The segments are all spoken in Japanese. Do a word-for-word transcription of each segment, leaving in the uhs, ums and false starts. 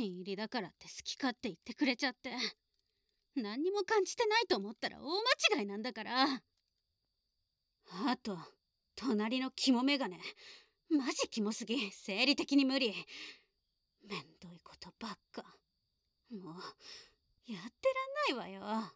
新入りだからって好き勝手言ってくれちゃって、何にも感じてないと思ったら大間違いなんだから。あと隣の肝メガネ、マジキモすぎ、生理的に無理。めんどいことばっか。もうやってらんないわよ。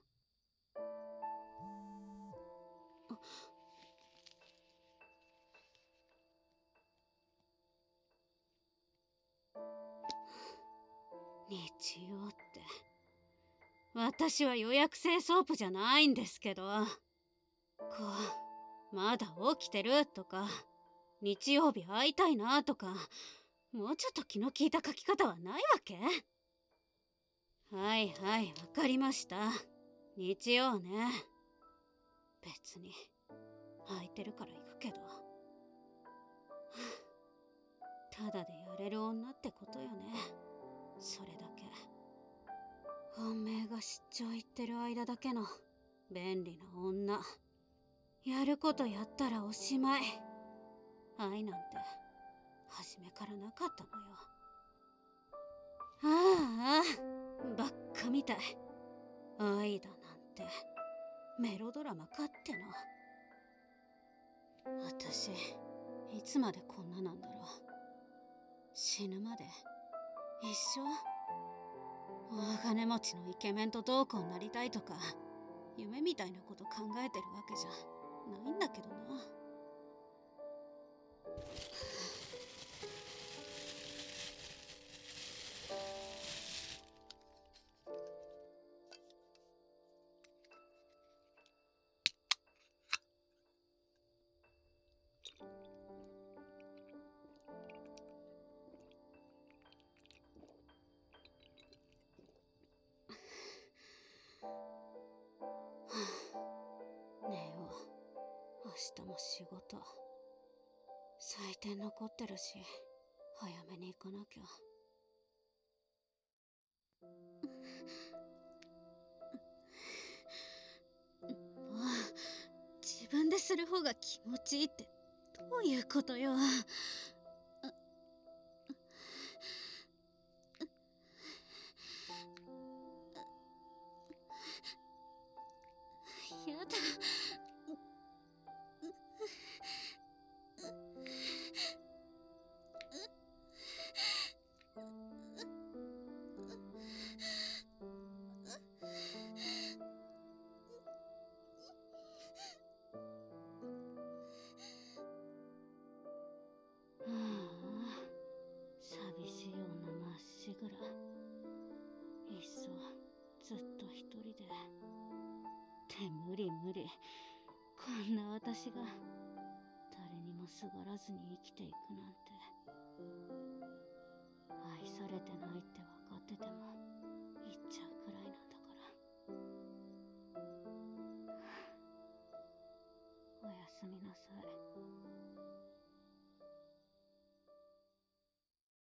日曜って私は予約制ソープじゃないんですけど、こうまだ起きてるとか日曜日会いたいなとか、もうちょっと気の利いた書き方はないわけ？はいはい、わかりました。日曜ね。別に空いてるから行くけど、ただでやれる女ってことよね。それだけ。本命が出張行ってる間だけの便利な女。やることやったらおしまい。愛なんて初めからなかったのよ。ああ、ばっかみたい。愛だなんてメロドラマかっての。私いつまでこんななんだろう。死ぬまで一生。大金持ちのイケメンとどうこうなりたいとか夢みたいなこと考えてるわけじゃないんだけどな。ねえよ、明日も仕事採点残ってるし、早めに行かなきゃ。もう自分でする方が気持ちいいってどういうことよ。やだ。ああ、寂しい女まっしぐら。いっそずっと一人で。って無理無理。こんな私が誰にもすがらずに生きていくなんて。愛されてないって分かってても言っちゃうくらいなんだから。おやすみなさい。